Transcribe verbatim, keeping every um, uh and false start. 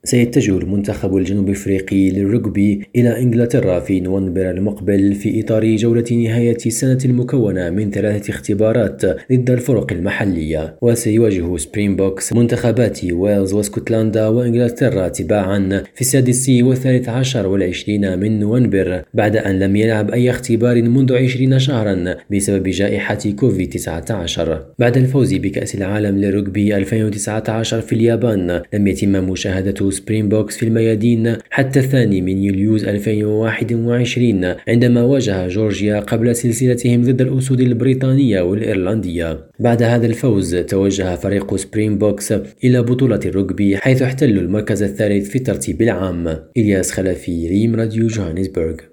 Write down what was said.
سيتجه المنتخب الجنوب أفريقي للرجبي إلى إنجلترا في نوفمبر المقبل في إطار جولة نهاية السنة المكونة من ثلاثة اختبارات ضد الفرق المحلية. وسيواجه سبرينغبوكس منتخبات ويلز واسكتلندا وإنجلترا تباعا في السادس والثالث عشر والعشرين من نوفمبر، بعد أن لم يلعب أي اختبار منذ عشرين شهرا بسبب جائحة كوفيد تسعة عشر. بعد الفوز بكأس العالم للرجبي ألفين وتسعة عشر في اليابان، لم يتم مشاهدة سبرينغبوكس في الميادين حتى الثاني من يوليو ألفين وواحد وعشرين عندما واجه جورجيا قبل سلسلتهم ضد الأسود البريطانية والإيرلندية. بعد هذا الفوز توجه فريق سبرينغبوكس إلى بطولة الرجبي حيث احتلوا المركز الثالث في الترتيب العام. إلياس خلفي، ريم راديو جوهانسبرغ.